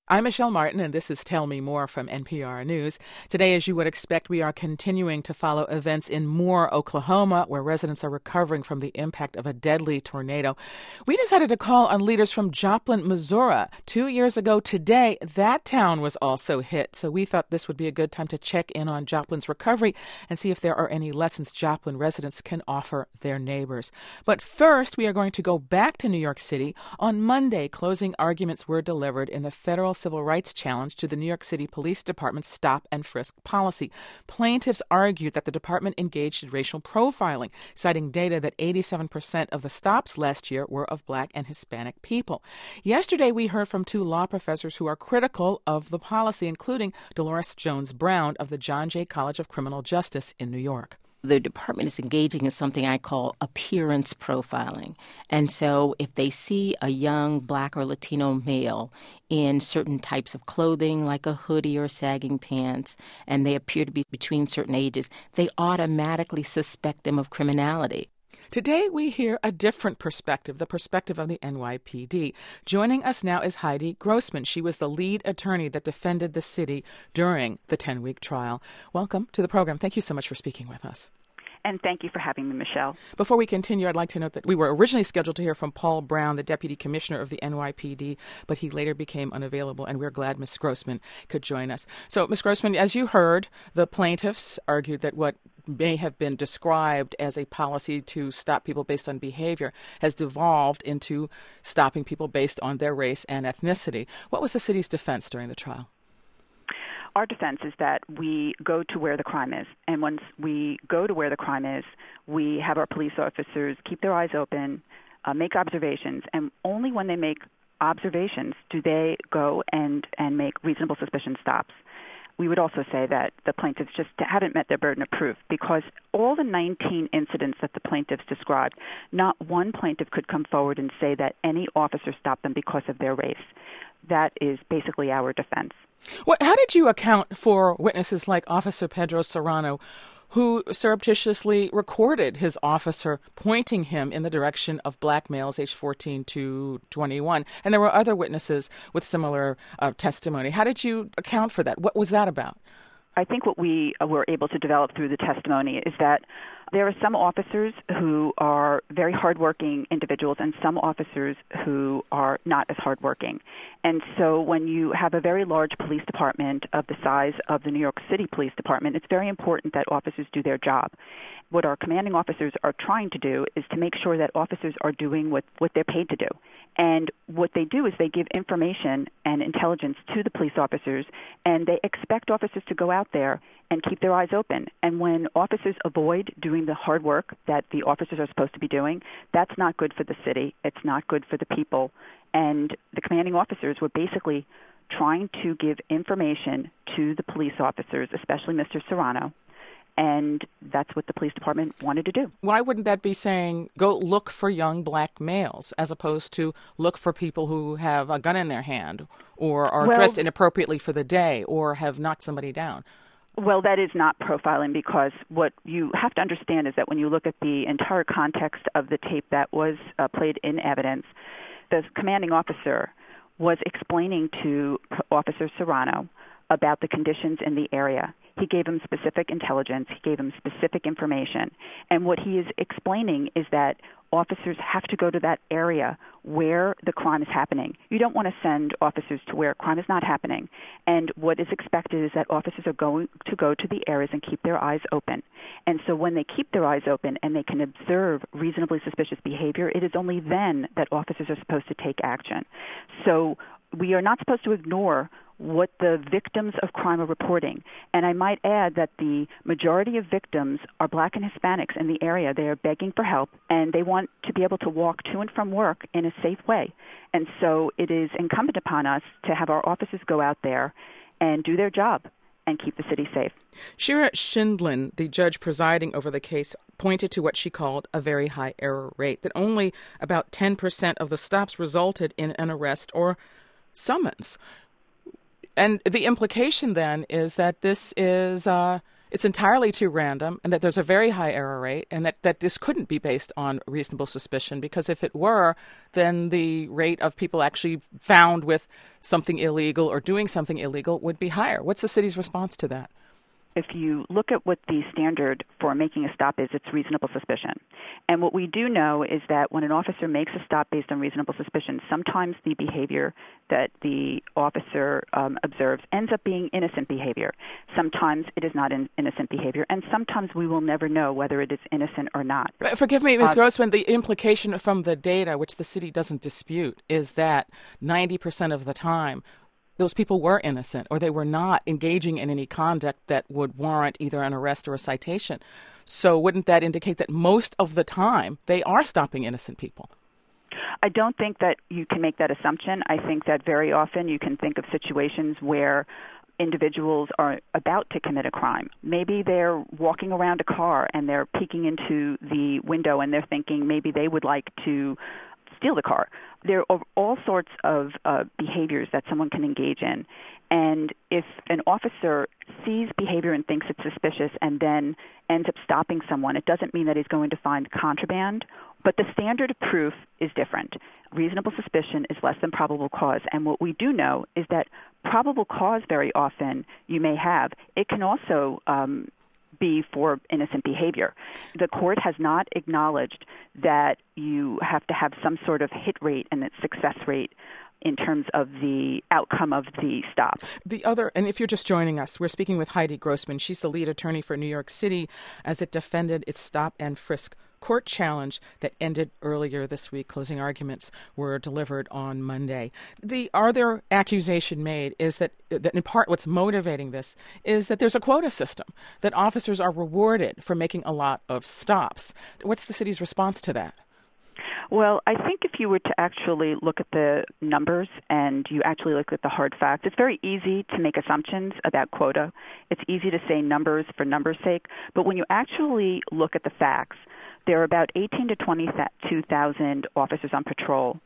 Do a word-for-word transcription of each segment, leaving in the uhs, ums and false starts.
I'm Michelle Martin, and this is Tell Me More from N P R News. Today, as you would expect, we are continuing to follow events in Moore, Oklahoma, where residents are recovering from the impact of a deadly tornado. We decided to call on leaders from Joplin, Missouri. Two years ago today, that town was also hit, so we thought this would be a good time to check in on Joplin's recovery and see if there are any lessons Joplin residents can offer their neighbors. But first, we are going to go back to New York City. On Monday, closing arguments were delivered in the federal civil rights challenge to the New York City Police Department's stop and frisk policy. Plaintiffs argued that the department engaged in racial profiling, citing data that eighty-seven percent of the stops last year were of Black and Hispanic people. Yesterday, we heard from two law professors who are critical of the policy, including Dolores Jones Brown of the John Jay College of Criminal Justice in New York. The department is engaging in something I call appearance profiling. And so if they see a young Black or Latino male in certain types of clothing, like a hoodie or sagging pants, and they appear to be between certain ages, they automatically suspect them of criminality. Today, we hear a different perspective, the perspective of the N Y P D. Joining us now is Heidi Grossman. She was the lead attorney that defended the city during the ten-week trial. Welcome to the program. Thank you so much for speaking with us. And thank you for having me, Michelle. Before we continue, I'd like to note that we were originally scheduled to hear from Paul Brown, the Deputy Commissioner of the N Y P D, but he later became unavailable, and we're glad Miz Grossman could join us. So, Miz Grossman, as you heard, the plaintiffs argued that what may have been described as a policy to stop people based on behavior has devolved into stopping people based on their race and ethnicity. What was the city's defense during the trial? Our defense is that we go to where the crime is. And once we go to where the crime is, we have our police officers keep their eyes open, uh, make observations, and only when they make observations do they go and, and make reasonable suspicion stops. We would also say that the plaintiffs just haven't met their burden of proof because all the nineteen incidents that the plaintiffs described, not one plaintiff could come forward and say that any officer stopped them because of their race. That is basically our defense. What, how did you account for witnesses like Officer Pedro Serrano, who surreptitiously recorded his officer pointing him in the direction of Black males aged fourteen to twenty-one? And there were other witnesses with similar uh, testimony. How did you account for that? What was that about? I think what we were able to develop through the testimony is that there are some officers who are very hardworking individuals and some officers who are not as hardworking. And so when you have a very large police department of the size of the New York City Police Department, it's very important that officers do their job. What our commanding officers are trying to do is to make sure that officers are doing what, what they're paid to do. And what they do is they give information and intelligence to the police officers, and they expect officers to go out there and keep their eyes open. And when officers avoid doing the hard work that the officers are supposed to be doing, that's not good for the city. It's not good for the people. And the commanding officers were basically trying to give information to the police officers, especially Mister Serrano, and that's what the police department wanted to do. Why wouldn't that be saying, go look for young Black males, as opposed to look for people who have a gun in their hand or are well, dressed inappropriately for the day or have knocked somebody down? Well, that is not profiling, because what you have to understand is that when you look at the entire context of the tape that was uh, played in evidence, the commanding officer was explaining to Officer Serrano about the conditions in the area. He gave him specific intelligence. He gave him specific information. And what he is explaining is that officers have to go to that area where the crime is happening. You don't want to send officers to where crime is not happening. And what is expected is that officers are going to go to the areas and keep their eyes open. And so when they keep their eyes open and they can observe reasonably suspicious behavior, it is only then that officers are supposed to take action. So we are not supposed to ignore what the victims of crime are reporting. And I might add that the majority of victims are Black and Hispanics in the area. They are begging for help, and they want to be able to walk to and from work in a safe way. And so it is incumbent upon us to have our officers go out there and do their job and keep the city safe. Shira Schindlin, the judge presiding over the case, pointed to what she called a very high error rate, that only about ten percent of the stops resulted in an arrest or summons. And the implication then is that this is uh, it's entirely too random and that there's a very high error rate and that, that this couldn't be based on reasonable suspicion, because if it were, then the rate of people actually found with something illegal or doing something illegal would be higher. What's the city's response to that? If you look at what the standard for making a stop is, it's reasonable suspicion. And what we do know is that when an officer makes a stop based on reasonable suspicion, sometimes the behavior that the officer um, observes ends up being innocent behavior. Sometimes it is not in, innocent behavior, and sometimes we will never know whether it is innocent or not. Forgive me, Miz Uh, Grossman, the implication from the data, which the city doesn't dispute, is that ninety percent of the time those people were innocent, or they were not engaging in any conduct that would warrant either an arrest or a citation. So wouldn't that indicate that most of the time they are stopping innocent people? I don't think that you can make that assumption. I think that very often you can think of situations where individuals are about to commit a crime. Maybe they're walking around a car and they're peeking into the window and they're thinking maybe they would like to steal the car. There are all sorts of uh, behaviors that someone can engage in. And if an officer sees behavior and thinks it's suspicious and then ends up stopping someone, it doesn't mean that he's going to find contraband. But the standard of proof is different. Reasonable suspicion is less than probable cause. And what we do know is that probable cause very often you may have. It can also um, be for innocent behavior. The court has not acknowledged that you have to have some sort of hit rate and success rate in terms of the outcome of the stop. The other, and if you're just joining us, we're speaking with Heidi Grossman. She's the lead attorney for New York City as it defended its stop and frisk court challenge that ended earlier this week. Closing arguments were delivered on Monday. The other accusation made is that, that in part what's motivating this is that there's a quota system, that officers are rewarded for making a lot of stops. What's the city's response to that? Well, I think if you were to actually look at the numbers and you actually look at the hard facts, it's very easy to make assumptions about quota. It's easy to say numbers for numbers' sake. But when you actually look at the facts, there are about eighteen to twenty-two thousand officers on patrol.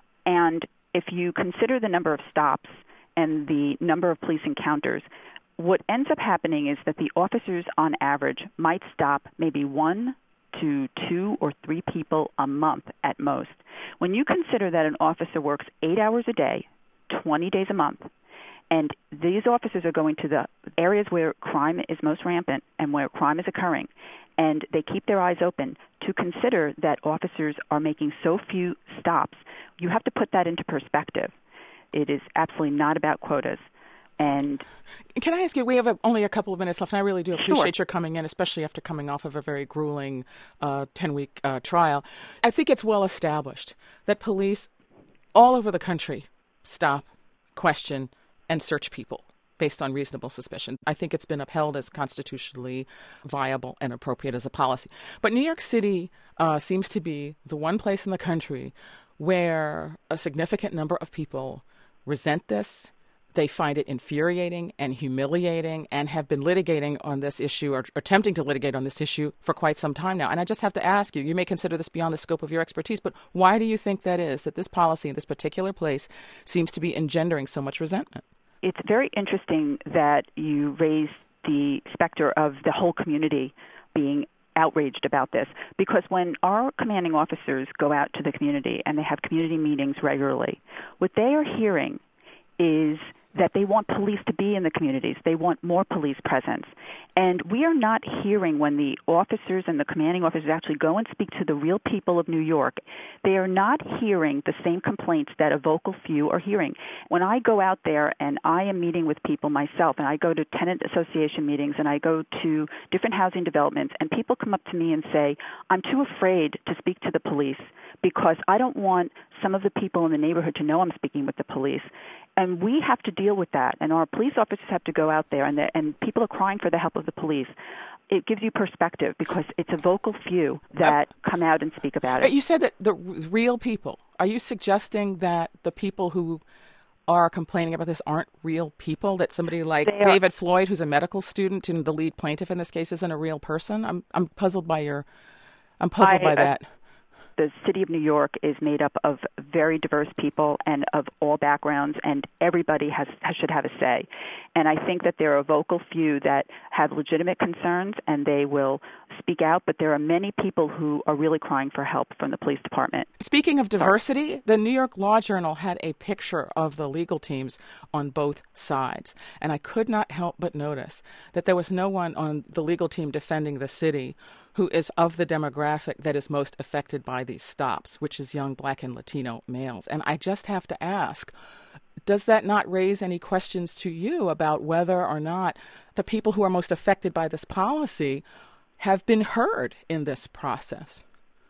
And if you consider the number of stops and the number of police encounters, what ends up happening is that the officers on average might stop maybe one to two or three people a month at most. When you consider that an officer works eight hours a day, twenty days a month, and these officers are going to the areas where crime is most rampant and where crime is occurring, and they keep their eyes open, to consider that officers are making so few stops, you have to put that into perspective. It is absolutely not about quotas. And can I ask you, we have a, only a couple of minutes left, and I really do appreciate sure. your coming in, especially after coming off of a very grueling uh, ten-week uh, trial. I think it's well established that police all over the country stop, question, and search people based on reasonable suspicion. I think it's been upheld as constitutionally viable and appropriate as a policy. But New York City uh, seems to be the one place in the country where a significant number of people resent this. They find it infuriating and humiliating and have been litigating on this issue or attempting to litigate on this issue for quite some time now. And I just have to ask you, you may consider this beyond the scope of your expertise, but why do you think that is, that this policy in this particular place seems to be engendering so much resentment? It's very interesting that you raise the specter of the whole community being outraged about this, because when our commanding officers go out to the community and they have community meetings regularly, what they are hearing is that they want police to be in the communities. They want more police presence. And we are not hearing when the officers and the commanding officers actually go and speak to the real people of New York, they are not hearing the same complaints that a vocal few are hearing. When I go out there and I am meeting with people myself, and I go to tenant association meetings and I go to different housing developments, and people come up to me and say, I'm too afraid to speak to the police because I don't want some of the people in the neighborhood to know I'm speaking with the police. And we have to deal with that, and our police officers have to go out there, and, and people are crying for the help of the police. It gives you perspective because it's a vocal few that uh, come out and speak about it. You said that the real people. Are you suggesting that the people who are complaining about this aren't real people, that somebody like They David are. Floyd, who's a medical student and the lead plaintiff in this case, isn't a real person? I'm I'm puzzled by your, I'm puzzled I, by that. the city of New York is made up of very diverse people and of all backgrounds, and everybody has, has should have a say. And I think that there are a vocal few that have legitimate concerns, and they will speak out, but there are many people who are really crying for help from the police department. Speaking of diversity, the New York Law Journal had a picture of the legal teams on both sides, and I could not help but notice that there was no one on the legal team defending the city who is of the demographic that is most affected by these stops, which is young Black and Latino males. And I just have to ask, does that not raise any questions to you about whether or not the people who are most affected by this policy have been heard in this process?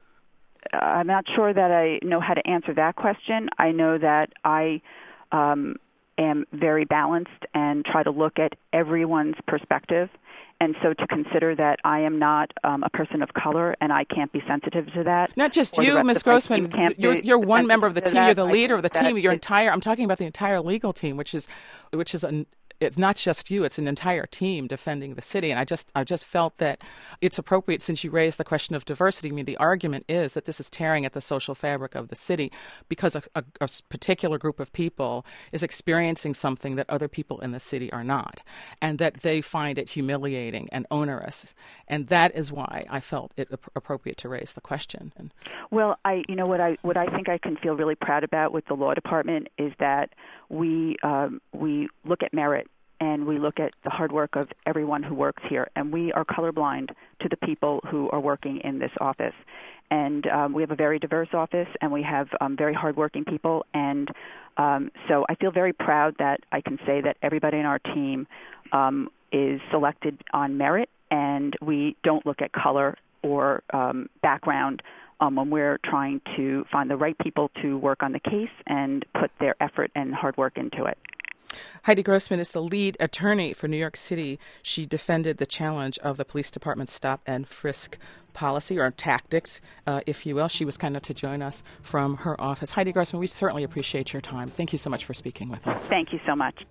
I'm not sure that I know how to answer that question. I know that I um, am very balanced and try to look at everyone's perspective. And so to consider that I am not um, a person of color and I can't be sensitive to that. Not just you, Miz Grossman. You're, you're one member of the team. You're the leader of the team. Your entire. I'm talking about the entire legal team, which is, which is an. It's not just you, it's an entire team defending the city. And I just I just felt that it's appropriate, since you raised the question of diversity. I mean, the argument is that this is tearing at the social fabric of the city because a, a, a particular group of people is experiencing something that other people in the city are not, and that they find it humiliating and onerous. And that is why I felt it appropriate to raise the question. And well, I you know what I what I think I can feel really proud about with the law department is that we um, we look at merit. And we look at the hard work of everyone who works here. And we are colorblind to the people who are working in this office. And um, we have a very diverse office, and we have um, very hardworking people. And um, so I feel very proud that I can say that everybody in our team um, is selected on merit, and we don't look at color or um, background um, when we're trying to find the right people to work on the case and put their effort and hard work into it. Heidi Grossman is the lead attorney for New York City. She defended the challenge of the police department's stop and frisk policy, or tactics, uh, if you will. She was kind enough to join us from her office. Heidi Grossman, we certainly appreciate your time. Thank you so much for speaking with us. Thank you so much.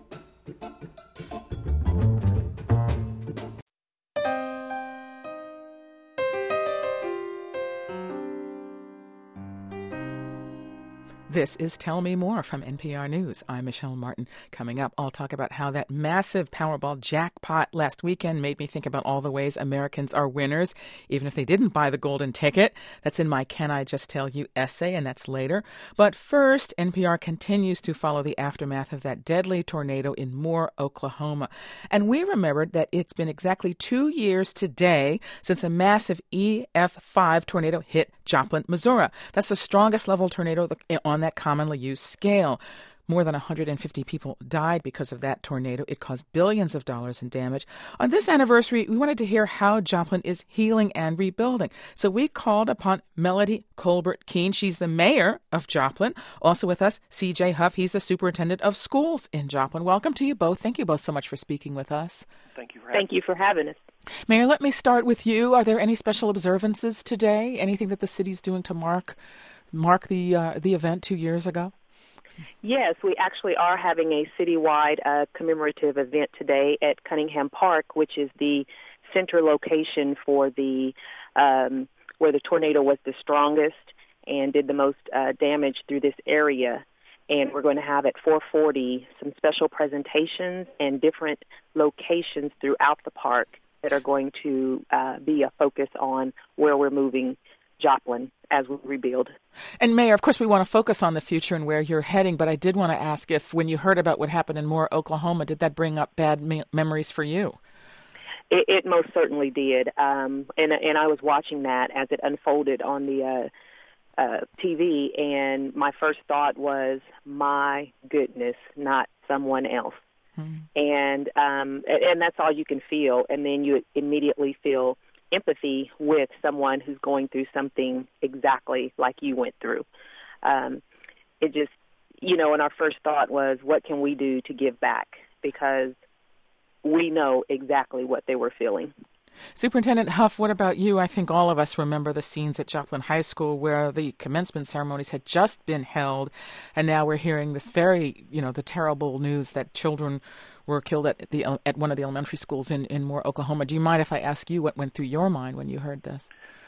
This is Tell Me More from N P R News. I'm Michelle Martin. Coming up, I'll talk about how that massive Powerball jackpot last weekend made me think about all the ways Americans are winners, even if they didn't buy the golden ticket. That's in my Can I Just Tell You essay, and that's later. But first, N P R continues to follow the aftermath of that deadly tornado in Moore, Oklahoma. And we remembered that it's been exactly two years today since a massive E F five tornado hit Joplin, Missouri. That's the strongest level tornado on that commonly used scale. More than one hundred fifty people died because of that tornado. It caused billions of dollars in damage. On this anniversary, we wanted to hear how Joplin is healing and rebuilding. So we called upon Melody Colbert Keene. She's the mayor of Joplin. Also with us, C J Huff. He's the superintendent of schools in Joplin. Welcome to you both. Thank you both so much for speaking with us. Thank you for having Thank you for having us. Mayor, let me start with you. Are there any special observances today? Anything that the city's doing to mark mark the uh, the event two years ago? Yes, we actually are having a citywide uh, commemorative event today at Cunningham Park, which is the center location for the um, where the tornado was the strongest and did the most uh, damage through this area. And we're going to have at four forty some special presentations and different locations throughout the park that are going to uh, be a focus on where we're moving Joplin as we rebuild. And Mayor, of course, we want to focus on the future and where you're heading, but I did want to ask if when you heard about what happened in Moore, Oklahoma, did that bring up bad me- memories for you? It, it most certainly did. Um, and, and I was watching that as it unfolded on the uh, uh, T V, and my first thought was, my goodness, not someone else. Hmm. And um, and that's all you can feel, and then you immediately feel empathy with someone who's going through something exactly like you went through. Um, it just, you know, and our first thought was, what can we do to give back? Because we know exactly what they were feeling. Superintendent Huff, what about you? I think all of us remember the scenes at Joplin High School where the commencement ceremonies had just been held, and now we're hearing this very, you know, the terrible news that children were killed at the at one of the elementary schools in, in Moore, Oklahoma. Do you mind if I ask you what went through your mind when you heard this?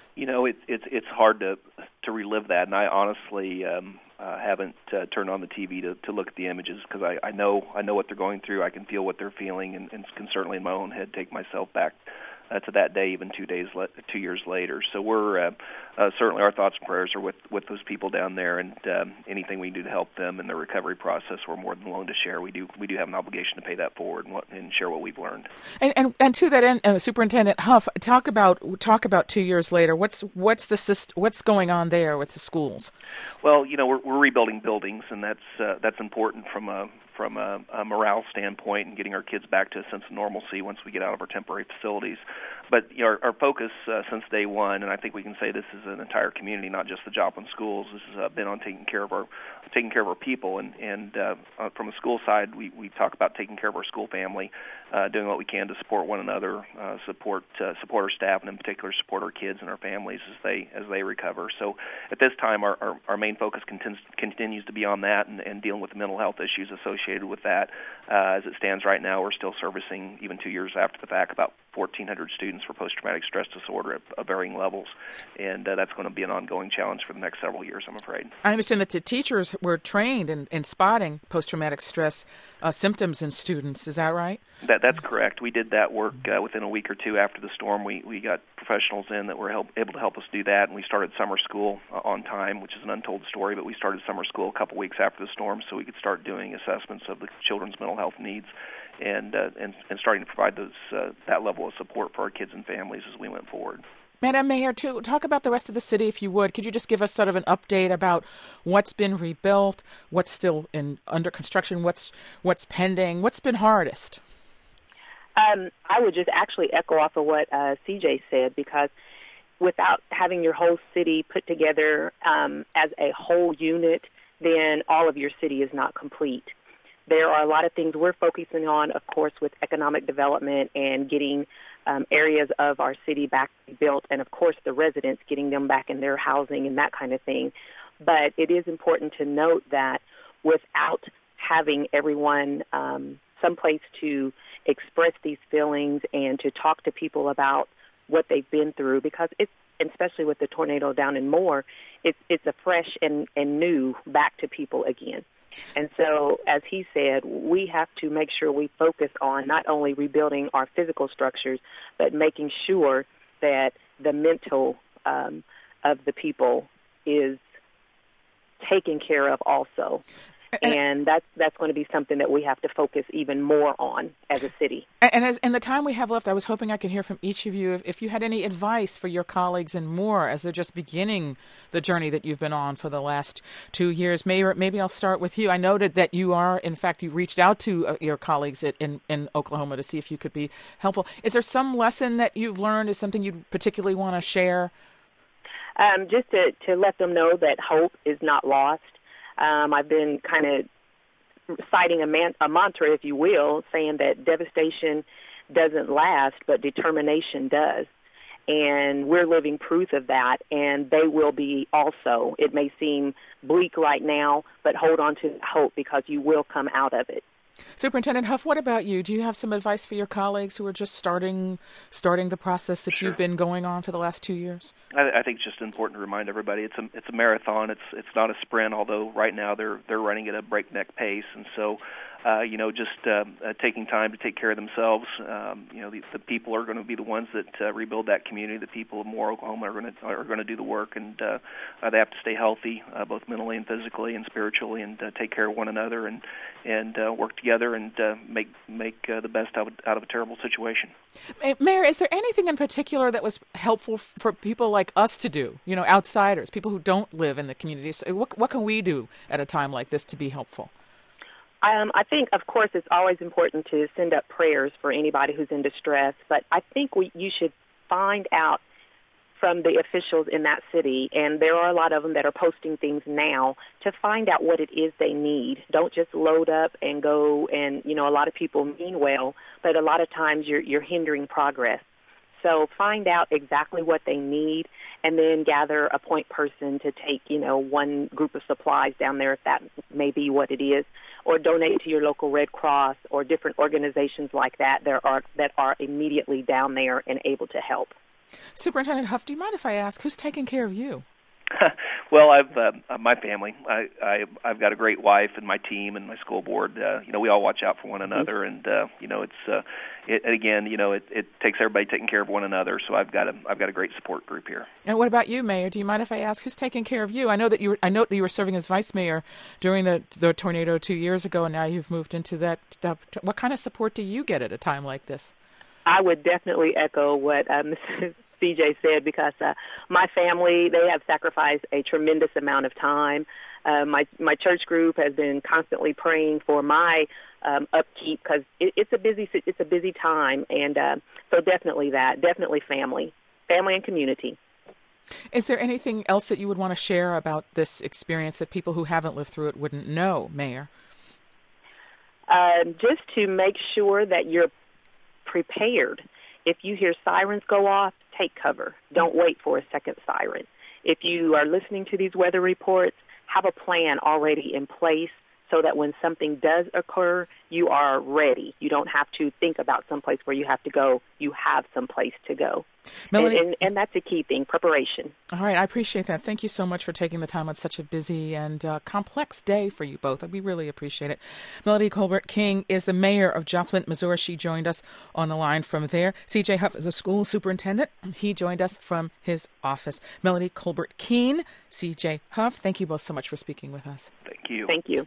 You know, it, it's it's hard to to relive that, and I honestly um, uh, haven't uh, turned on the T V to, to look at the images because I, I know I know what they're going through. I can feel what they're feeling, and, and can certainly in my own head take myself back uh, to that day, even two days, le- two years later. So we're uh, uh, certainly our thoughts and prayers are with, with those people down there, and um, anything we can do to help them in their recovery process, we're more than willing to share. We do we do have an obligation to pay that forward and, what, and share what we've learned. And and, and to that end, uh, Superintendent Huff, talk about talk about two years later. What's what's the syst- what's going on there with the schools? Well, you know, we're, we're rebuilding buildings, and that's uh, that's important from a from a, a morale standpoint and getting our kids back to a sense of normalcy once we get out of our temporary facilities. But you know, our, our focus uh, since day one, and I think we can say this is an entire community, not just the Joplin schools. This has uh, been on taking care of our taking care of our people, and and uh, uh, from a school side, we, we talk about taking care of our school family, uh, doing what we can to support one another, uh, support uh, support our staff, and in particular support our kids and our families as they as they recover. So at this time, our our, our main focus continues continues to be on that and, and dealing with the mental health issues associated with that. Uh, as it stands right now, we're still servicing, even two years after the fact, about fourteen hundred students for post-traumatic stress disorder at, at varying levels, and uh, that's going to be an ongoing challenge for the next several years, I'm afraid. I understand that the teachers were trained in, in spotting post-traumatic stress uh, symptoms in students. Is that right? That, that's correct. We did that work uh, within a week or two after the storm. We, we got professionals in that were help, able to help us do that, and we started summer school uh, on time, which is an untold story, but we started summer school a couple weeks after the storm so we could start doing assessments of the children's mental health needs and uh, and, and starting to provide those uh, that level of support for our kids and families as we went forward. Madam Mayor, too, talk about the rest of the city, if you would. Could you just give us sort of an update about what's been rebuilt, what's still in under construction, what's what's pending, what's been hardest? Um, I would just actually echo off of what uh, C J said, because without having your whole city put together um, as a whole unit, then all of your city is not complete. There are a lot of things we're focusing on, of course, with economic development and getting um, areas of our city back built, and, of course, the residents, getting them back in their housing and that kind of thing. But it is important to note that without having everyone um, someplace to express these feelings and to talk to people about what they've been through, because it's, especially with the tornado down in Moore, it's, it's a fresh and, and new back to people again. And so, as he said, we have to make sure we focus on not only rebuilding our physical structures, but making sure that the mental um, of the people is taken care of also. And that's that's going to be something that we have to focus even more on as a city. And as in the time we have left, I was hoping I could hear from each of you if, if you had any advice for your colleagues in Moore as they're just beginning the journey that you've been on for the last two years. Maybe, maybe I'll start with you. I noted that you are, in fact, you reached out to uh, your colleagues at, in, in Oklahoma to see if you could be helpful. Is there some lesson that you've learned, is something you particularly want to share? Um, just to, to let them know that hope is not lost. Um, I've been kind of citing a, man, a mantra, if you will, saying that devastation doesn't last, but determination does. And we're living proof of that, and they will be also. It may seem bleak right now, but hold on to hope, because you will come out of it. Superintendent Huff, what about you? Do you have some advice for your colleagues who are just starting starting the process that Sure. you've been going on for the last two years? I, I think it's just important to remind everybody it's a it's a marathon. It's it's not a sprint. Although right now they're they're running at a breakneck pace, and so uh, you know just uh, uh, taking time to take care of themselves. Um, you know the, the people are going to be the ones that uh, rebuild that community. The people of Moore, Oklahoma are going to are going to do the work, and uh, uh, they have to stay healthy, uh, both mentally and physically and spiritually, and uh, take care of one another and and uh, work together and uh, make make uh, the best out of, out of a terrible situation. Mayor, is there anything in particular that was helpful f- for people like us to do, you know, outsiders, people who don't live in the community? So what, what can we do at a time like this to be helpful? Um, I think, of course, it's always important to send up prayers for anybody who's in distress, but I think we, you should find out from the officials in that city, and there are a lot of them that are posting things now, to find out what it is they need. Don't just load up and go, and, you know, a lot of people mean well, but a lot of times you're, you're hindering progress. So find out exactly what they need, and then gather a point person to take, you know, one group of supplies down there, if that may be what it is, or donate to your local Red Cross or different organizations like that that are, that are immediately down there and able to help. Superintendent Huff, do you mind if I ask, who's taking care of you? Well, I've uh, my family. I, I I've got a great wife and my team and my school board. Uh, you know, we all watch out for one another, and uh, you know, it's uh, it, again, you know, it, it takes everybody taking care of one another. So I've got a I've got a great support group here. And what about you, Mayor? Do you mind if I ask who's taking care of you? I know that you were, I know that you were serving as vice mayor during the the tornado two years ago, and now you've moved into that. Uh, what kind of support do you get at a time like this? I would definitely echo what um, C J said, because uh, my family, they have sacrificed a tremendous amount of time. Uh, my my church group has been constantly praying for my um, upkeep, because it, it's a busy it's a busy time, and uh, so definitely that, definitely family, family and community. Is there anything else that you would want to share about this experience that people who haven't lived through it wouldn't know, Mayor? Uh, just to make sure that you're prepared. If you hear sirens go off, take cover. Don't wait for a second siren. If you are listening to these weather reports, have a plan already in place so that when something does occur, you are ready. You don't have to think about someplace where you have to go. You have someplace to go. Melody, and, and, and that's a key thing, preparation. All right, I appreciate that. Thank you so much for taking the time on such a busy and uh, complex day for you both. We really appreciate it. Melody Colbert King is the mayor of Joplin, Missouri. She joined us on the line from there. C J Huff is a school superintendent. He joined us from his office. Melody Colbert King, C J Huff, thank you both so much for speaking with us. Thank you. Thank you.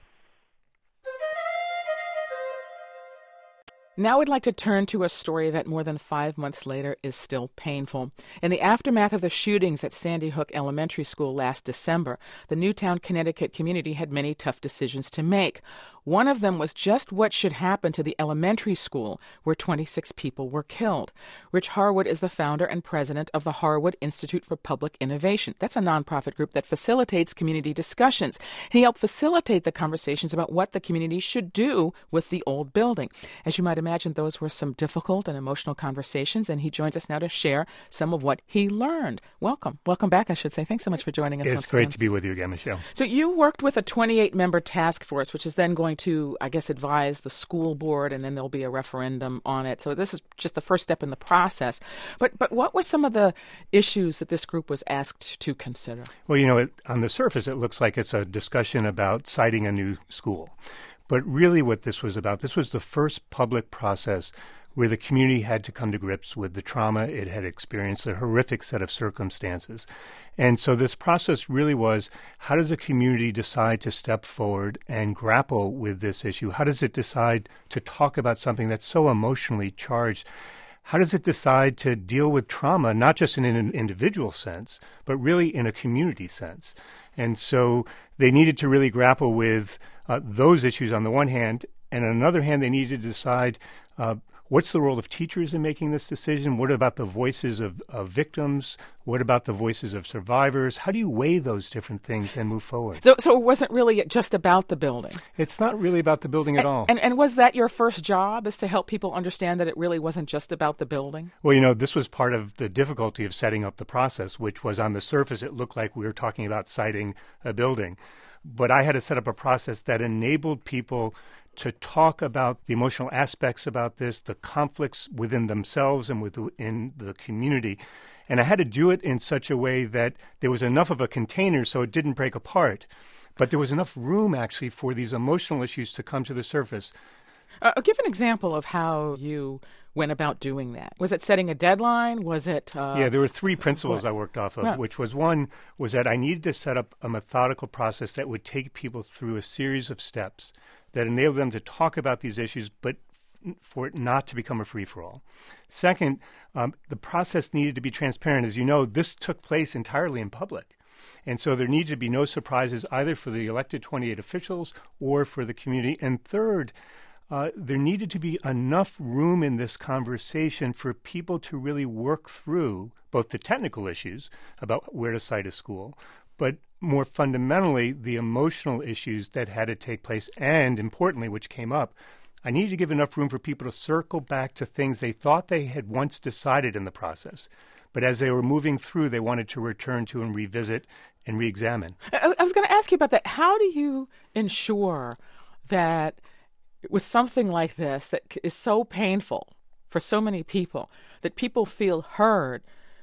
Now we'd like to turn to a story that more than five months later is still painful. In the aftermath of the shootings at Sandy Hook Elementary School last December, the Newtown, Connecticut community had many tough decisions to make. One of them was just what should happen to the elementary school where twenty-six people were killed. Rich Harwood is the founder and president of the Harwood Institute for Public Innovation. That's a nonprofit group that facilitates community discussions. He helped facilitate the conversations about what the community should do with the old building. As you might imagine, those were some difficult and emotional conversations, and he joins us now to share some of what he learned. Welcome. Welcome back, I should say. Thanks so much for joining us. It's great again. to be with you again, Michelle. So you worked with a twenty-eight member task force, which is then going to, I guess, advise the school board, and then there'll be a referendum on it. So this is just the first step in the process. But but what were some of the issues that this group was asked to consider? Well, you know, it, on the surface, it looks like it's a discussion about siting a new school. But really what this was about, this was the first public process where the community had to come to grips with the trauma it had experienced, a horrific set of circumstances. And so this process really was, how does the community decide to step forward and grapple with this issue? How does it decide to talk about something that's so emotionally charged? How does it decide to deal with trauma, not just in an individual sense, but really in a community sense? And so they needed to really grapple with uh, those issues on the one hand, and on the other hand, they needed to decide uh, what's the role of teachers in making this decision? What about the voices of, of victims? What about the voices of survivors? How do you weigh those different things and move forward? So so it wasn't really just about the building? It's not really about the building at and, all. And, and was that your first job, is to help people understand that it really wasn't just about the building? Well, you know, this was part of the difficulty of setting up the process, which was on the surface it looked like we were talking about citing a building. But I had to set up a process that enabled people to talk about the emotional aspects about this, the conflicts within themselves and within the community. And I had to do it in such a way that there was enough of a container so it didn't break apart. But there was enough room, actually, for these emotional issues to come to the surface. Uh, give an example of how you went about doing that. Was it setting a deadline? Was it... Uh, yeah, there were three principles what? I worked off of, yeah. which was one was that I needed to set up a methodical process that would take people through a series of steps that enabled them to talk about these issues, but for it not to become a free-for-all. Second, um, the process needed to be transparent. As you know, this took place entirely in public. And so there needed to be no surprises either for the elected twenty-eight officials or for the community. And third, Uh, there needed to be enough room in this conversation for people to really work through both the technical issues about where to site a school, but more fundamentally, the emotional issues that had to take place and, importantly, which came up. I needed to give enough room for people to circle back to things they thought they had once decided in the process. But as they were moving through, they wanted to return to and revisit and re-examine. I, I was going to ask you about that. How do you ensure that with something like this that is so painful for so many people, that people feel heard,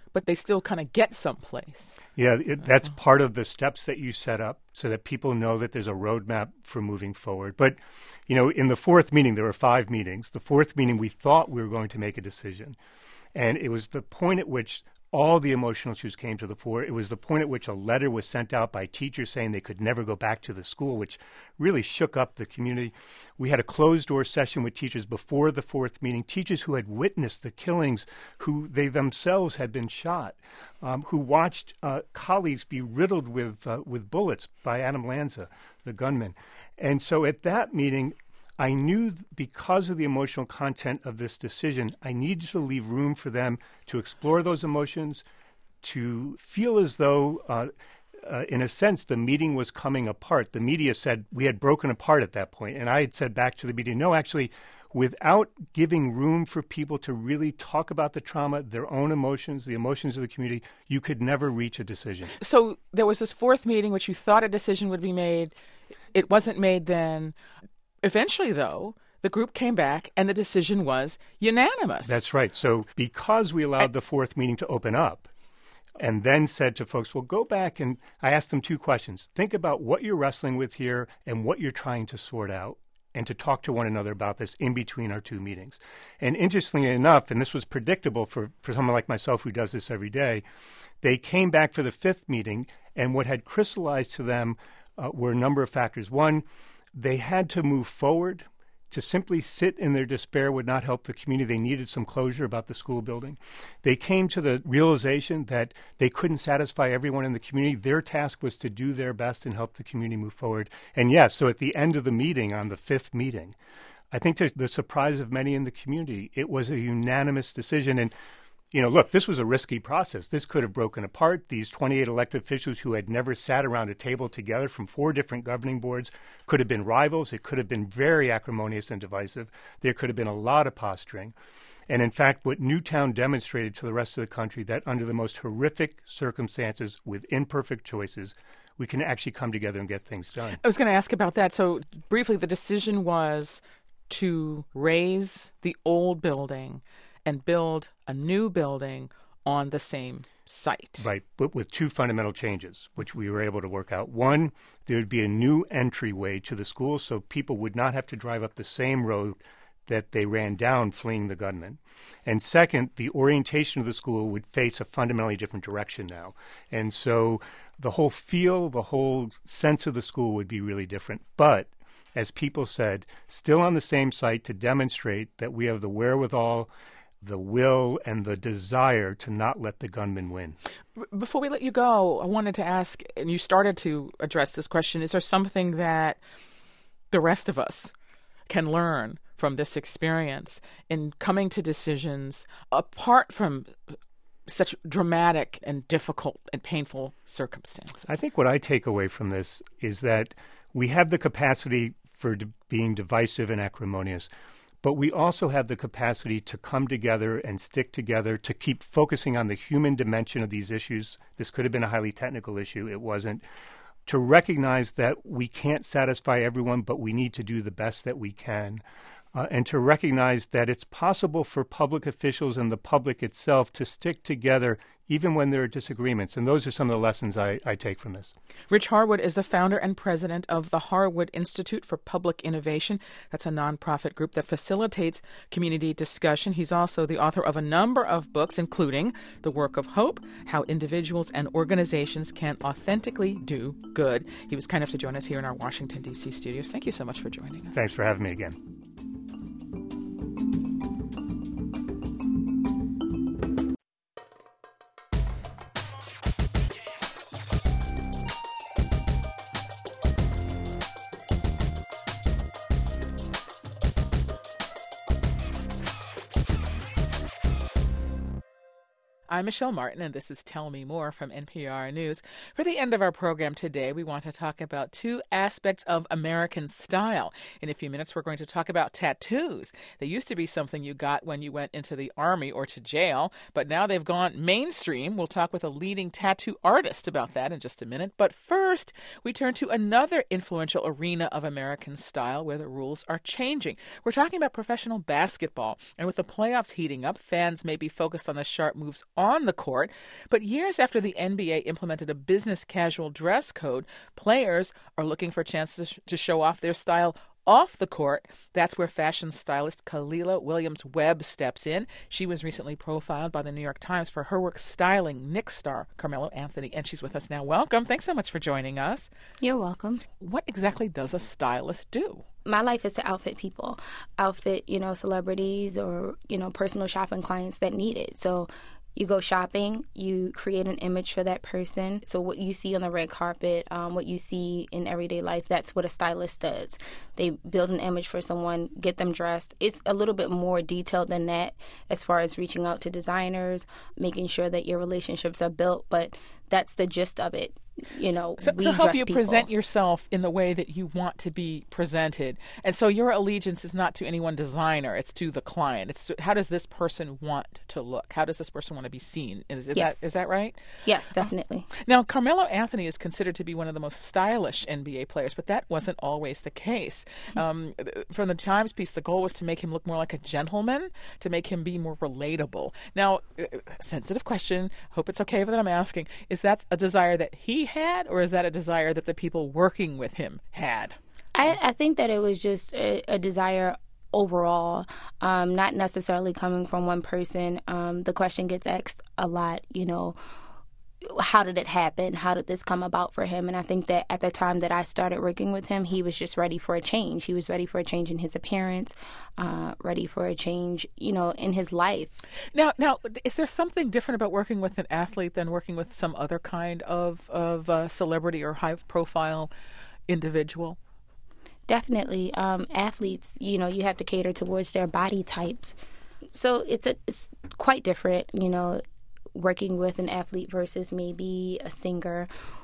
but they still kind of get someplace. Yeah, it, that's part of the steps that you set up so that people know that there's a roadmap for moving forward. But, you know, in the fourth meeting, there were five meetings. The fourth meeting, we thought we were going to make a decision. And it was the point at which all the emotional issues came to the fore. It was the point at which a letter was sent out by teachers saying they could never go back to the school, which really shook up the community. We had a closed-door session with teachers before the fourth meeting, teachers who had witnessed the killings, who they themselves had been shot, um, who watched uh, colleagues be riddled with uh, with bullets by Adam Lanza, the gunman. And so at that meeting, I knew because of the emotional content of this decision, I needed to leave room for them to explore those emotions, to feel as though, uh, uh, in a sense, the meeting was coming apart. The media said we had broken apart at that point. And I had said back to the media, no, actually, without giving room for people to really talk about the trauma, their own emotions, the emotions of the community, you could never reach a decision. So there was this fourth meeting, which you thought a decision would be made. It wasn't made then. Eventually, though, the group came back and the decision was unanimous. That's right. So because we allowed the fourth meeting to open up and then said to folks, well, go back, and I asked them two questions. Think about what you're wrestling with here and what you're trying to sort out, and to talk to one another about this in between our two meetings. And interestingly enough, and this was predictable for, for someone like myself who does this every day, they came back for the fifth meeting, and what had crystallized to them uh, were a number of factors. One, they had to move forward. To simply sit in their despair would not help the community. They needed some closure about the school building. They came to the realization that they couldn't satisfy everyone in the community. Their task was to do their best and help the community move forward. And yes, so at the end of the meeting, on the fifth meeting, I think to the surprise of many in the community, it was a unanimous decision. And you know, look, this was a risky process. This could have broken apart. These twenty-eight elected officials who had never sat around a table together from four different governing boards could have been rivals. It could have been very acrimonious and divisive. There could have been a lot of posturing. And in fact, what Newtown demonstrated to the rest of the country, that under the most horrific circumstances with imperfect choices, we can actually come together and get things done. I was going to ask about that. So briefly, the decision was to raise the old building and build a new building on the same site. Right, but with two fundamental changes, which we were able to work out. One, there would be a new entryway to the school, so people would not have to drive up the same road that they ran down fleeing the gunman. And second, the orientation of the school would face a fundamentally different direction now. And so the whole feel, the whole sense of the school would be really different. But as people said, still on the same site to demonstrate that we have the wherewithal, the will, and the desire to not let the gunman win. Before we let you go, I wanted to ask, and you started to address this question, is there something that the rest of us can learn from this experience in coming to decisions apart from such dramatic and difficult and painful circumstances? I think what I take away from this is that we have the capacity for d- being divisive and acrimonious, but we also have the capacity to come together and stick together, to keep focusing on the human dimension of these issues. This could have been a highly technical issue. It wasn't. To recognize that we can't satisfy everyone, but we need to do the best that we can. Uh, and to recognize that it's possible for public officials and the public itself to stick together even when there are disagreements. And those are some of the lessons I, I take from this. Rich Harwood is the founder and president of the Harwood Institute for Public Innovation. That's a nonprofit group that facilitates community discussion. He's also the author of a number of books, including The Work of Hope, How Individuals and Organizations Can Authentically Do Good. He was kind enough to join us here in our Washington, D C studios. Thank you so much for joining us. Thanks for having me again. I'm Michelle Martin, and this is Tell Me More from N P R News. For the end of our program today, we want to talk about two aspects of American style. In a few minutes, we're going to talk about tattoos. They used to be something you got when you went into the Army or to jail, but now they've gone mainstream. We'll talk with a leading tattoo artist about that in just a minute. But first, we turn to another influential arena of American style where the rules are changing. We're talking about professional basketball, and with the playoffs heating up, fans may be focused on the sharp moves on the court. But years after the N B A implemented a business casual dress code, players are looking for chances to show off their style off the court. That's where fashion stylist Kalila Williams-Webb steps in. She was recently profiled by the New York Times for her work styling Knicks star Carmelo Anthony, and she's with us now. Welcome. Thanks so much for joining us. You're welcome. What exactly does a stylist do? My life is to outfit people, outfit, you know, celebrities or, you know, personal shopping clients that need it. So you go shopping, you create an image for that person. So what you see on the red carpet, um, what you see in everyday life, that's what a stylist does. They build an image for someone, get them dressed. It's a little bit more detailed than that as far as reaching out to designers, making sure that your relationships are built, but that's the gist of it. You know, so, we so help you people. present yourself in the way that you want to be presented. And so your allegiance is not to any one designer, it's to the client. It's to, how does this person want to look? How does this person want to be seen? Is, is, yes. that, is that right? Yes, definitely. Uh, now, Carmelo Anthony is considered to be one of the most stylish N B A players, but that wasn't always the case. Um, from the Times piece, the goal was to make him look more like a gentleman, to make him be more relatable. Now, sensitive question, hope it's okay that I'm asking, is that a desire that he had, or is that a desire that the people working with him had? I, I think that it was just a, a desire overall, um, not necessarily coming from one person. Um, the question gets asked a lot, you know, how did it happen? How did this come about for him? And I think that at the time that I started working with him, he was just ready for a change. He was ready for a change in his appearance, uh, ready for a change, you know, in his life. Now, now, is there something different about working with an athlete than working with some other kind of, of uh, celebrity or high-profile individual? Definitely. Um, athletes, you know, you have to cater towards their body types. So it's, a, it's quite different, you know, working with an athlete versus maybe a singer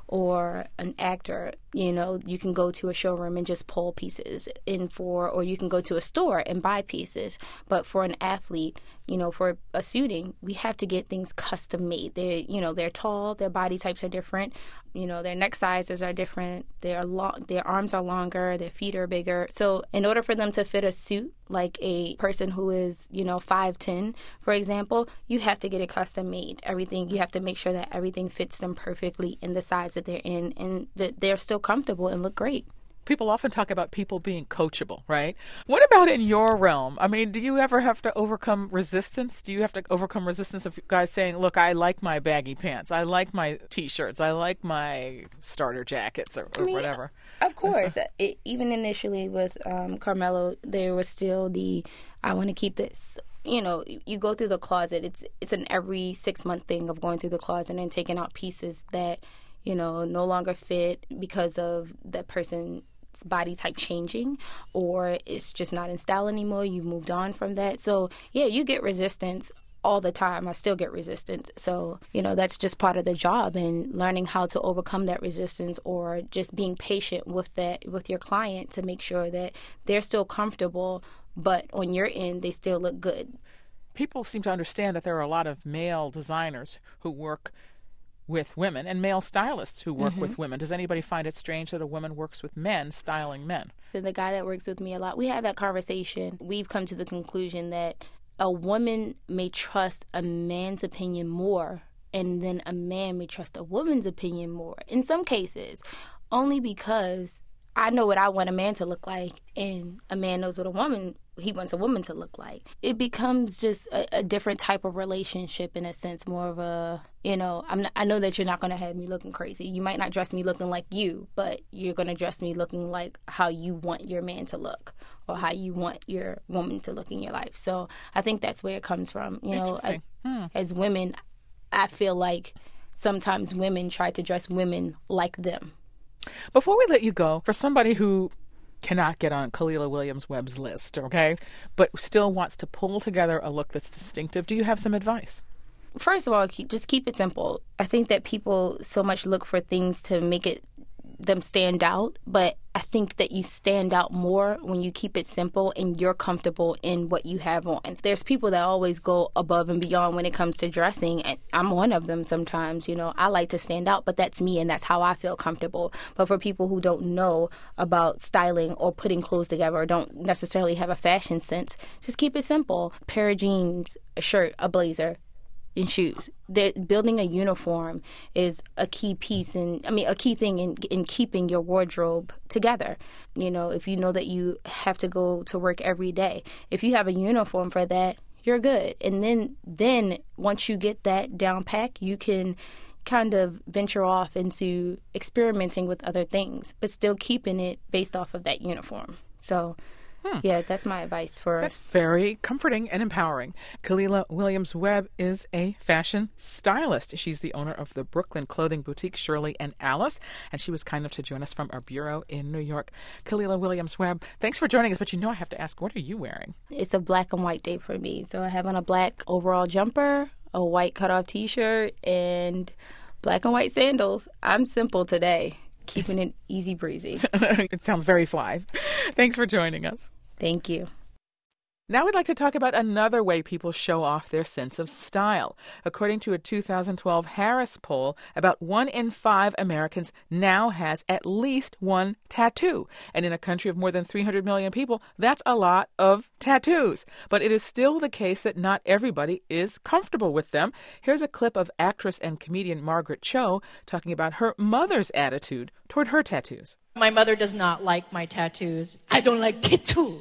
or an actor. You know, you can go to a showroom and just pull pieces in for, or you can go to a store and buy pieces. But for an athlete, you know, for a suiting, we have to get things custom made. They, you know, they're tall, their body types are different. You know, their neck sizes are different. Their long, their arms are longer. Their feet are bigger. So in order for them to fit a suit, like a person who is, you know, five ten, for example, you have to get it custom made. Everything, you have to make sure that everything fits them perfectly in the size that they're in, and that they're still comfortable and look great. People often talk about people being coachable, right? What about in your realm? I mean, do you ever have to overcome resistance? Do you have to overcome resistance of guys saying, look, I like my baggy pants, I like my T-shirts, I like my starter jackets, or, or I mean, whatever? Of course. So, it, even initially with um, Carmelo, there was still the, I want to keep this. You know, you go through the closet. It's it's an every six-month thing of going through the closet and taking out pieces that, you know, no longer fit because of that person's body type changing, or it's just not in style anymore. You've moved on from that. So, yeah, you get resistance all the time. I still get resistance. So, you know, that's just part of the job, and learning how to overcome that resistance, or just being patient with that, with your client, to make sure that they're still comfortable, but on your end, they still look good. People seem to understand that there are a lot of male designers who work with women and male stylists who work mm-hmm. with women. Does anybody find it strange that a woman works with men styling men? The guy that works with me a lot, we had that conversation. We've come to the conclusion that a woman may trust a man's opinion more, and then a man may trust a woman's opinion more. In some cases, only because I know what I want a man to look like, and a man knows what a woman he wants a woman to look like. It becomes just a, a different type of relationship, in a sense, more of a, you know, I'm not, I know that you're not going to have me looking crazy. You might not dress me looking like you, but you're going to dress me looking like how you want your man to look, or how you want your woman to look in your life. So I think that's where it comes from. You know, as, hmm. as women, I feel like sometimes women try to dress women like them. Before we let you go, for somebody who cannot get on Kalila Williams-Webb's list, okay, but still wants to pull together a look that's distinctive, do you have some advice? First of all, keep, just keep it simple. I think that people so much look for things to make it them stand out, but I think that you stand out more when you keep it simple and you're comfortable in what you have on. There's people that always go above and beyond when it comes to dressing, and I'm one of them sometimes. You know, I like to stand out, but that's me, and that's how I feel comfortable. But for people who don't know about styling or putting clothes together, or don't necessarily have a fashion sense, just keep it simple. A pair of jeans, a shirt, a blazer. in shoes. They're, building a uniform is a key piece, in, I mean, a key thing in, in keeping your wardrobe together. You know, if you know that you have to go to work every day, if you have a uniform for that, you're good. And then, then once you get that down pat, you can kind of venture off into experimenting with other things, but still keeping it based off of that uniform. So, hmm. yeah, that's my advice for... That's very comforting and empowering. Kalila Williams-Webb is a fashion stylist. She's the owner of the Brooklyn clothing boutique Shirley and Alice, and she was kind enough to join us from our bureau in New York. Kalila Williams-Webb, thanks for joining us, but you know I have to ask, what are you wearing? It's a black and white day for me. So I have on a black overall jumper, a white cutoff T-shirt, and black and white sandals. I'm simple today, keeping it easy breezy. It sounds very fly. Thanks for joining us. Thank you. Now we'd like to talk about another way people show off their sense of style. According to a two thousand twelve Harris poll, about one in five Americans now has at least one tattoo. And in a country of more than three hundred million people, that's a lot of tattoos. But it is still the case that not everybody is comfortable with them. Here's a clip of actress and comedian Margaret Cho talking about her mother's attitude toward her tattoos. My mother does not like my tattoos. I don't like tattoos.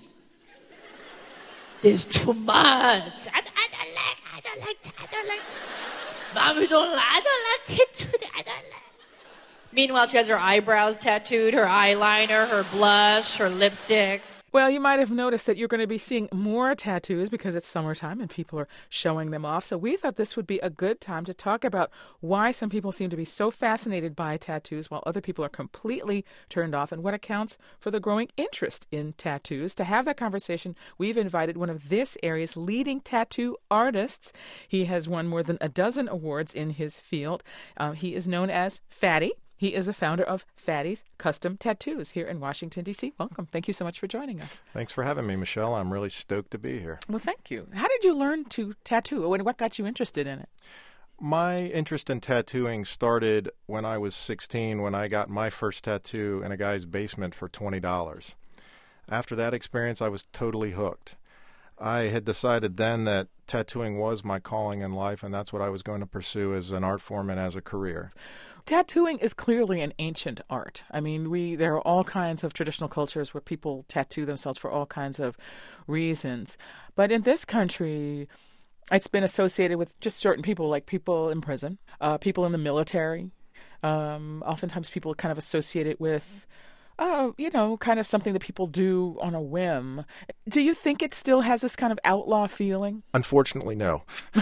There's too much. I, I don't like, I don't like, I don't like. Mommy don't like, I don't like tattoo. I don't like. Meanwhile, she has her eyebrows tattooed, her eyeliner, her blush, her lipstick. Well, you might have noticed that you're going to be seeing more tattoos because it's summertime and people are showing them off. So we thought this would be a good time to talk about why some people seem to be so fascinated by tattoos while other people are completely turned off, and what accounts for the growing interest in tattoos. To have that conversation, we've invited one of this area's leading tattoo artists. He has won more than a dozen awards in his field. Uh, he is known as Fatty. He is the founder of Fatty's Custom Tattoos here in Washington, D C Welcome. Thank you so much for joining us. Thanks for having me, Michelle. I'm really stoked to be here. Well, thank you. How did you learn to tattoo, and what got you interested in it? My interest in tattooing started when I was sixteen, when I got my first tattoo in a guy's basement for twenty dollars. After that experience, I was totally hooked. I had decided then that tattooing was my calling in life, and that's what I was going to pursue as an art form and as a career. Tattooing is clearly an ancient art. I mean, we there are all kinds of traditional cultures where people tattoo themselves for all kinds of reasons. But in this country, it's been associated with just certain people, like people in prison, uh, people in the military. Um, oftentimes people kind of associate it with, uh, you know, kind of something that people do on a whim. Do you think it still has this kind of outlaw feeling? Unfortunately, no.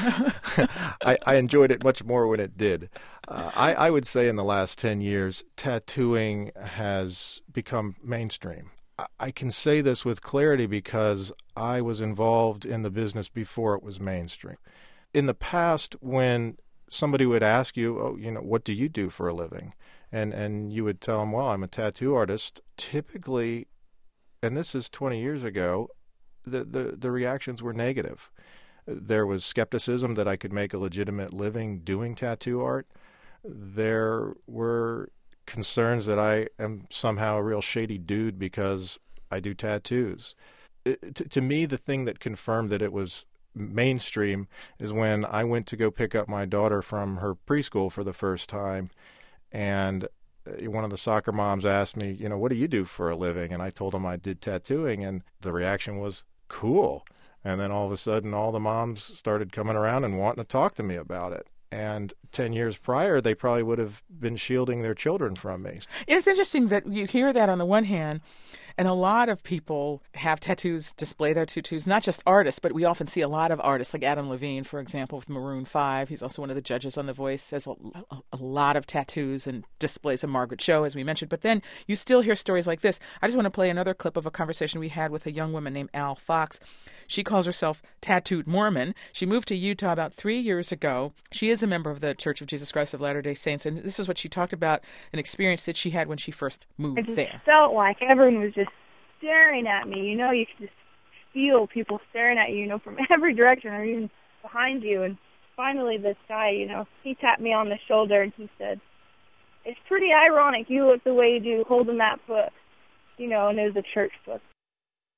I, I enjoyed it much more when it did. Uh, I, I would say in the last ten years, tattooing has become mainstream. I, I can say this with clarity because I was involved in the business before it was mainstream. In the past, when somebody would ask you, oh, you know, what do you do for a living? And and you would tell them, well, I'm a tattoo artist. Typically, and this is twenty years ago, the, the, the reactions were negative. There was skepticism that I could make a legitimate living doing tattoo art. There were concerns that I am somehow a real shady dude because I do tattoos. It, to, to me, the thing that confirmed that it was mainstream is when I went to go pick up my daughter from her preschool for the first time, and one of the soccer moms asked me, you know, what do you do for a living? And I told them I did tattooing, and the reaction was, cool. And then all of a sudden, all the moms started coming around and wanting to talk to me about it. And ten years prior, they probably would have been shielding their children from me. It's interesting that you hear that on the one hand, and a lot of people have tattoos, display their tattoos, not just artists, but we often see a lot of artists, like Adam Levine, for example, with Maroon five. He's also one of the judges on The Voice, has a, a, a lot of tattoos and displays a Margaret Cho, as we mentioned. But then you still hear stories like this. I just want to play another clip of a conversation we had with a young woman named Al Fox. She calls herself Tattooed Mormon. She moved to Utah about three years ago. She is a member of the Church of Jesus Christ of Latter-day Saints, and this is what she talked about, an experience that she had when she first moved I just there. felt like everyone was just staring at me. You know, you could just feel people staring at you, you know, from every direction or even behind you. And finally this guy, you know, he tapped me on the shoulder and he said, it's pretty ironic you look the way you do holding that book, you know, and it was a church book.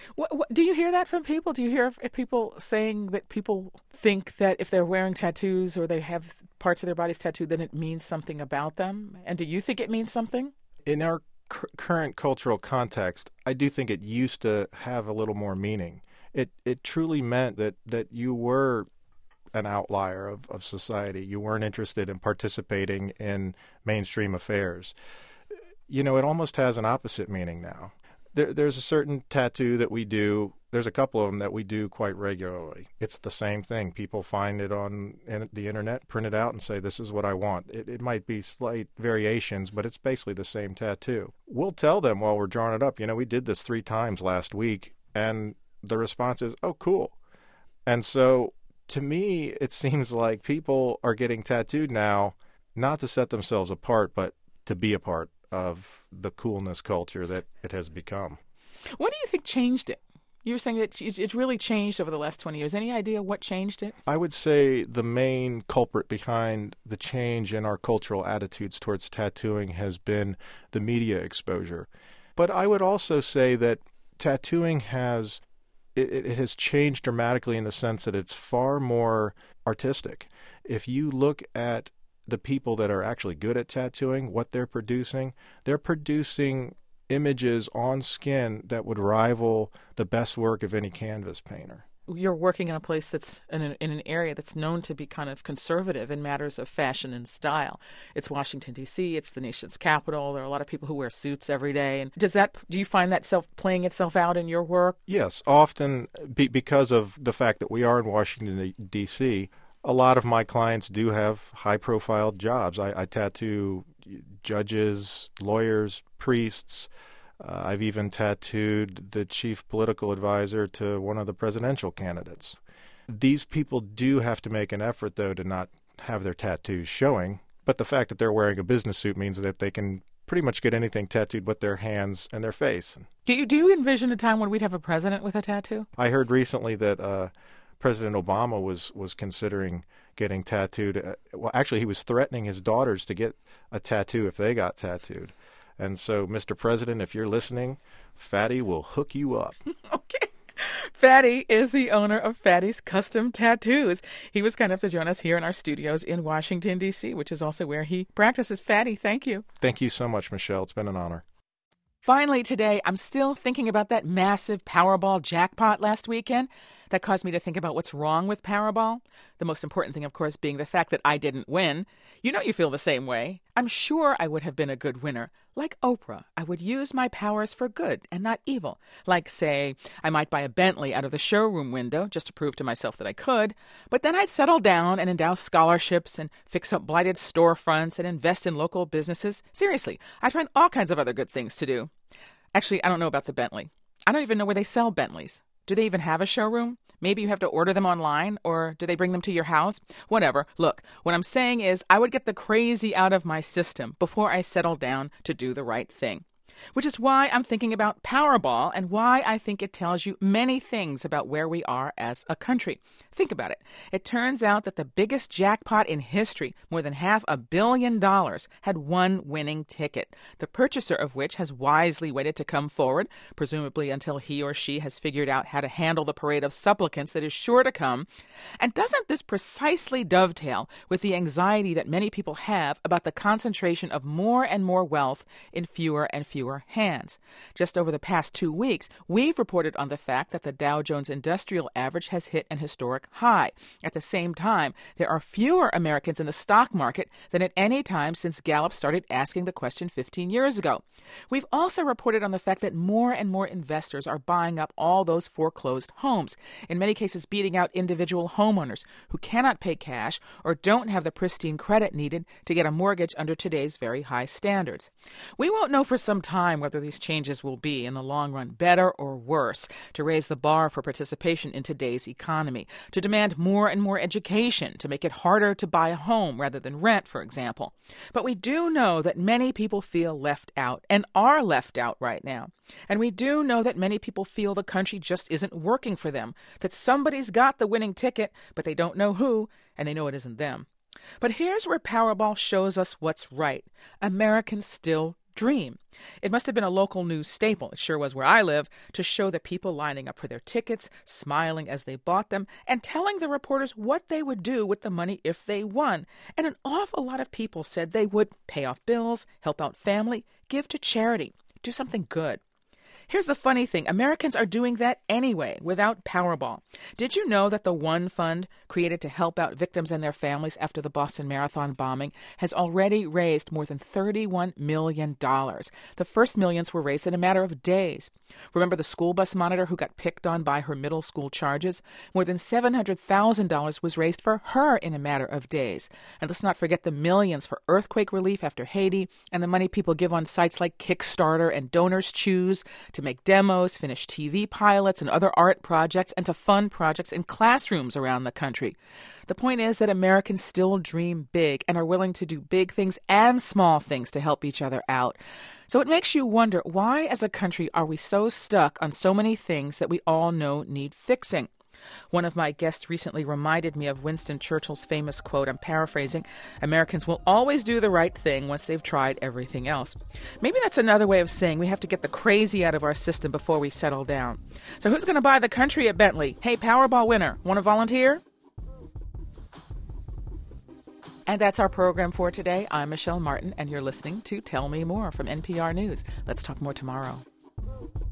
What, what, do you hear that from people? Do you hear of people saying that people think that if they're wearing tattoos or they have parts of their bodies tattooed, then it means something about them? And do you think it means something? In our c- current cultural context, I do think it used to have a little more meaning. It it truly meant that, that you were an outlier of, of society. You weren't interested in participating in mainstream affairs. You know, it almost has an opposite meaning now. There, there's a certain tattoo that we do. There's a couple of them that we do quite regularly. It's the same thing. People find it on in the internet, print it out, and say, this is what I want. It, it might be slight variations, but it's basically the same tattoo. We'll tell them while we're drawing it up, you know, we did this three times last week, and the response is, oh, cool. And so to me, it seems like people are getting tattooed now, not to set themselves apart, but to be a part of the coolness culture that it has become. What do you think changed it? You were saying that it really changed over the last twenty years. Any idea what changed it? I would say the main culprit behind the change in our cultural attitudes towards tattooing has been the media exposure. But I would also say that tattooing has it, it has changed dramatically in the sense that it's far more artistic. If you look at the people that are actually good at tattooing, what they're producing, they're producing images on skin that would rival the best work of any canvas painter. You're working in a place that's in an, in an area that's known to be kind of conservative in matters of fashion and style. It's Washington, D C. It's the nation's capital. There are a lot of people who wear suits every day. And does that, do you find that self playing itself out in your work? Yes, often be, because of the fact that we are in Washington, D C, a lot of my clients do have high-profile jobs. I, I tattoo judges, lawyers, priests. Uh, I've even tattooed the chief political advisor to one of the presidential candidates. These people do have to make an effort, though, to not have their tattoos showing. But the fact that they're wearing a business suit means that they can pretty much get anything tattooed but their hands and their face. Do you, do you envision a time when we'd have a president with a tattoo? I heard recently that Uh, President Obama was, was considering getting tattooed. Well, actually, he was threatening his daughters to get a tattoo if they got tattooed. And so, Mister President, if you're listening, Fatty will hook you up. Okay. Fatty is the owner of Fatty's Custom Tattoos. He was kind enough to join us here in our studios in Washington, D C, which is also where he practices. Fatty, thank you. Thank you so much, Michelle. It's been an honor. Finally, today, I'm still thinking about that massive Powerball jackpot last weekend. That caused me to think about what's wrong with Powerball. The most important thing, of course, being the fact that I didn't win. You know you feel the same way. I'm sure I would have been a good winner. Like Oprah, I would use my powers for good and not evil. Like, say, I might buy a Bentley out of the showroom window just to prove to myself that I could. But then I'd settle down and endow scholarships and fix up blighted storefronts and invest in local businesses. Seriously, I'd find all kinds of other good things to do. Actually, I don't know about the Bentley. I don't even know where they sell Bentleys. Do they even have a showroom? Maybe you have to order them online, or do they bring them to your house? Whatever. Look, what I'm saying is I would get the crazy out of my system before I settle down to do the right thing. Which is why I'm thinking about Powerball and why I think it tells you many things about where we are as a country. Think about it. It turns out that the biggest jackpot in history, more than half a billion dollars, had one winning ticket, the purchaser of which has wisely waited to come forward, presumably until he or she has figured out how to handle the parade of supplicants that is sure to come. And doesn't this precisely dovetail with the anxiety that many people have about the concentration of more and more wealth in fewer and fewer hands? Just over the past two weeks, we've reported on the fact that the Dow Jones Industrial Average has hit an historic high. At the same time, there are fewer Americans in the stock market than at any time since Gallup started asking the question fifteen years ago. We've also reported on the fact that more and more investors are buying up all those foreclosed homes, in many cases beating out individual homeowners who cannot pay cash or don't have the pristine credit needed to get a mortgage under today's very high standards. We won't know for some time whether these changes will be, in the long run, better or worse to raise the bar for participation in today's economy, to demand more and more education, to make it harder to buy a home rather than rent, for example. But we do know that many people feel left out and are left out right now. And we do know that many people feel the country just isn't working for them, that somebody's got the winning ticket, but they don't know who, and they know it isn't them. But here's where Powerball shows us what's right. Americans still dream. It must have been a local news staple, it sure was where I live, to show the people lining up for their tickets, smiling as they bought them, and telling the reporters what they would do with the money if they won. And an awful lot of people said they would pay off bills, help out family, give to charity, do something good. Here's the funny thing. Americans are doing that anyway, without Powerball. Did you know that the One Fund, created to help out victims and their families after the Boston Marathon bombing, has already raised more than thirty-one million dollars? The first millions were raised in a matter of days. Remember the school bus monitor who got picked on by her middle school charges? More than seven hundred thousand dollars was raised for her in a matter of days. And let's not forget the millions for earthquake relief after Haiti, and the money people give on sites like Kickstarter and Donors Choose to make demos, finish T V pilots and other art projects, and to fund projects in classrooms around the country. The point is that Americans still dream big and are willing to do big things and small things to help each other out. So it makes you wonder, why as a country are we so stuck on so many things that we all know need fixing? One of my guests recently reminded me of Winston Churchill's famous quote, I'm paraphrasing, Americans will always do the right thing once they've tried everything else. Maybe that's another way of saying we have to get the crazy out of our system before we settle down. So who's going to buy the country at Bentley? Hey, Powerball winner, want to volunteer? And that's our program for today. I'm Michelle Martin, and you're listening to Tell Me More from N P R News. Let's talk more tomorrow.